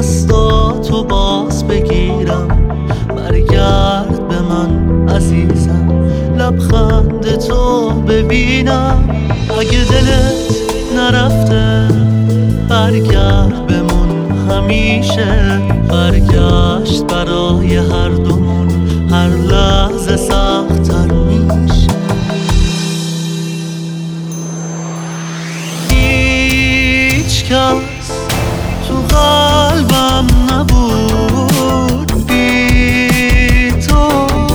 دستاتو باز بگیرم، برگرد به من عزیزم، لبخند تو ببینم. اگه دلت نرفته برگرد بمون، همیشه برگشت برای هر دومون هر لحظه سخت‌تر میشه. هیچ کس تو قلبم نبود بی تو،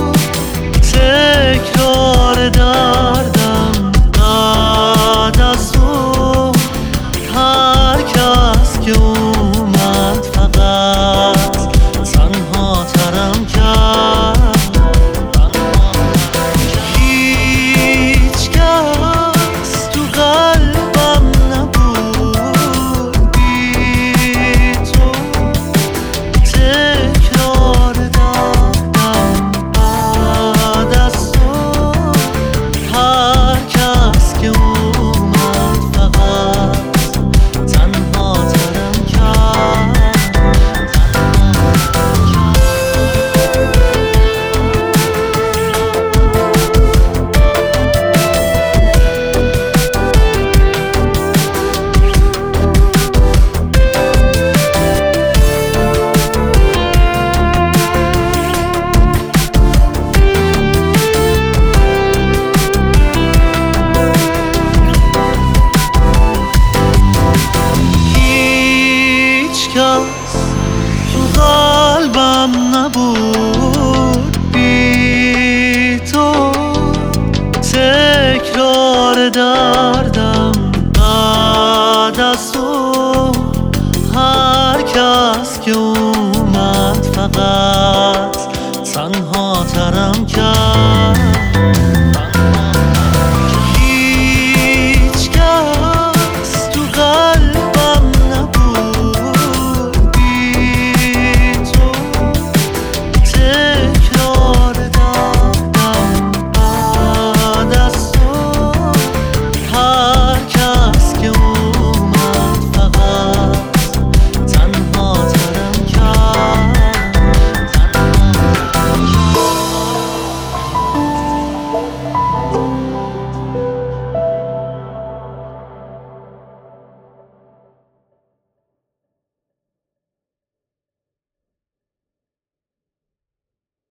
تکرار دردم بعد از تو. هر کس که اومد فقط تنها ترم کرد. هیچ کس تو قلبم نبود بی تو، تکرار دردم بعد از تو. هر کس که اومد فقط تنها ترم کرد. تو قلبم نبود بی تو، تکرار دردم بعد از تو. هر کس که اومد فقط